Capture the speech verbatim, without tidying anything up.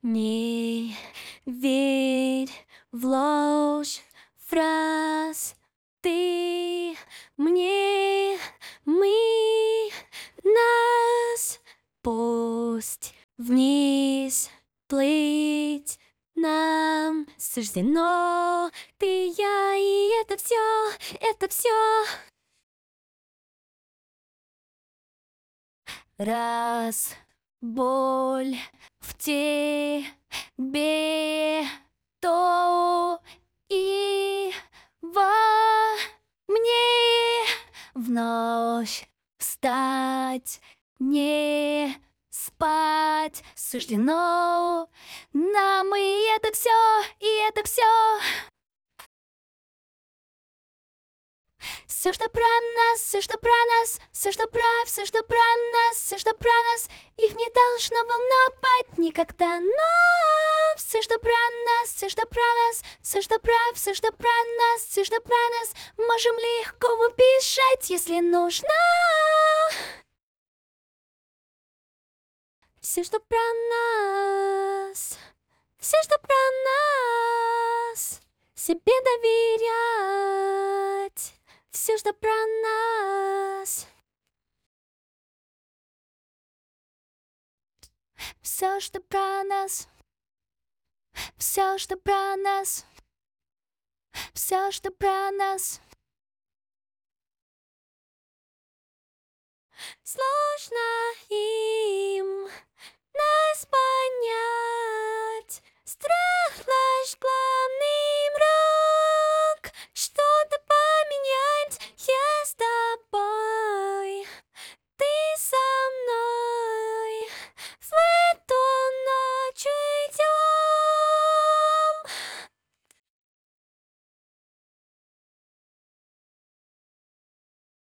Не верь в ложь фраз, ты мне, мы, нас. Пусть вниз плыть нам суждено. Ты, я и это все, это все. Раз боль в тебе, то и во мне вновь встать, не спать суждено нам, и это все, и это все. Все, что про нас, все, что про нас, все, что про, все, что про нас, все, что про нас, их не должно волновать никогда, но все, что про нас, все, что про нас, все, что про, все, что про нас, все, что про нас, можем легко убежать, если нужно. Все, что про нас, все, что про нас, себе доверять. Все, что про нас, все, что про нас, все, что про нас, все, что про нас. Сложно им